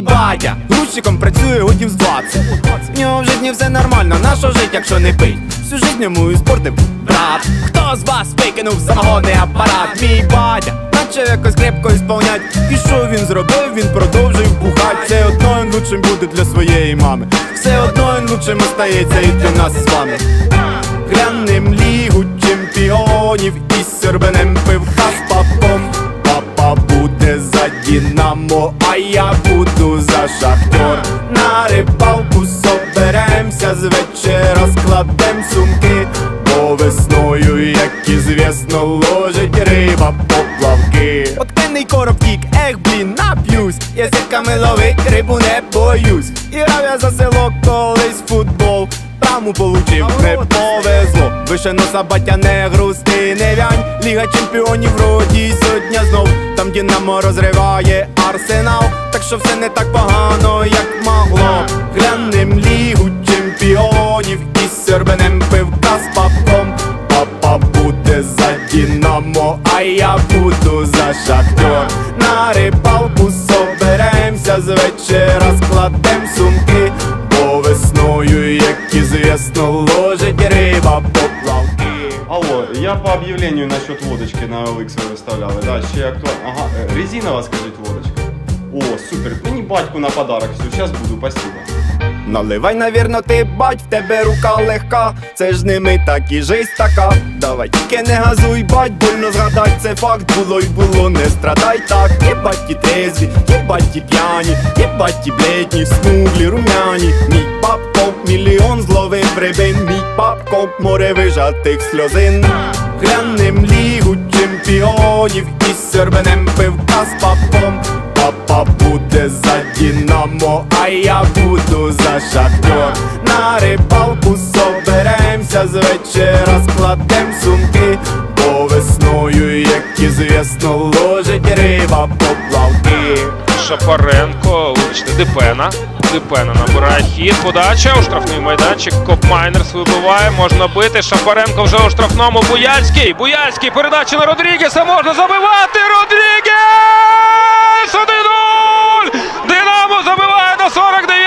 батя грузчиком працює годів з 20. В нього в житті все нормально, на що жить, якщо не пить? Всю життя йому іспортив брат. Хто з вас викинув самогонний апарат? Мій батя наче якось крепко ісполнять. І що він зробив? Він продовжив бухать. Все одно він лучшим буде для своєї мами. Все одно він лучшим остається і для нас з вами. Глянем Лігу чемпіонів із Сьорбенем пивка з папом. Папа буде за Динамо, а я буду за Шахтер. На рибалку соберемся, з вечора складем сумки. Бо весною, як ізвісно, ложить риба поплавки. Откинний короб втік, ех блін, нап'юсь. Язиками ловить рибу не боюсь. І грав я за село колись футбол. Травму получив, не повезло. Вище носа, батя, не грусти, не вянь. Ліга чемпіонів вроді сьогодні знов. Там Динамо розриває Арсенал. Так що все не так погано, як могло. Глянем Лігу чемпіонів із Сьорбенем пивка з папом. Папа буде за Динамо, а я буду за Шахтер. На рибалку соберемся, з вечора складем сумки. Бо весною, як ізвісно, ложить риба поплавки. Алло, я по объявлению насчет водочки на OLX вы выставляли, да, ще актуально. Ага, резинова, скажите, водочка. О, супер, мені батьку на подарок, все, сейчас буду, спасибо. Наливай, навірно, ти, бать, в тебе рука легка. Це ж не ми такі, жизнь така. Давай тільки не газуй, бать, больно згадай, це факт, було й було, не страдай так. Єбать ті трезві, єбать ті п'яні, єбать ті бледні, смуглі, румяні. Мій папко мільйон зловив рибин, мій папко море вижатих сльозин. Глянем Лігу чемпіонів із Сьорбенем пивка з папом. Папа буде за Динамо, а я буду за Шахтер. На рибалку соберемся, з вечора складем сумки. Бо весною, як ізвісно, ложить риба поплавки. Шапаренко, вибачте, Дипена набирає хід, подача у штрафний майданчик, Коп Майнерс вибиває, можна бити, Шапаренко вже у штрафному, Буяльський, передача на Родрігеса, можна забивати, Родрігес! 1-0! Динамо забиває на 49